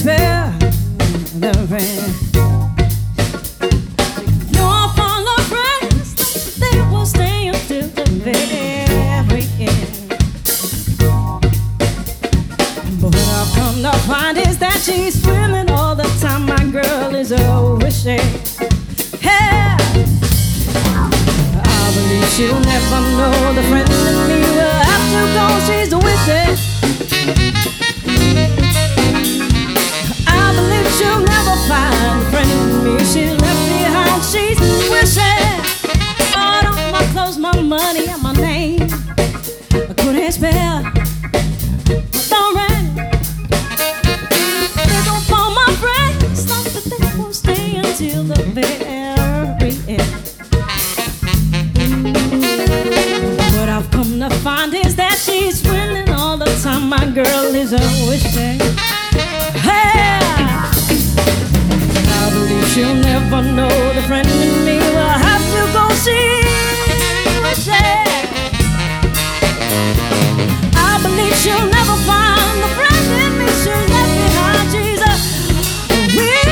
spare the rent. No fall of rest, they will stay until the very end. But what I've come to find is that she's thrilling all the time. My girl is always wishing. Hey, I believe she'll never know the friend in me will have to go. She's wishing. I believe she'll never find a friend in me. She's left behind. She's wishing. All of my clothes, my money, and my name I couldn't spare. Don't rent. They don't call my friends, like that they won't stay until the very end. What I've come to find is that she's winning all the time. My girl is always wishing. Hey, I believe she'll never know the friend in me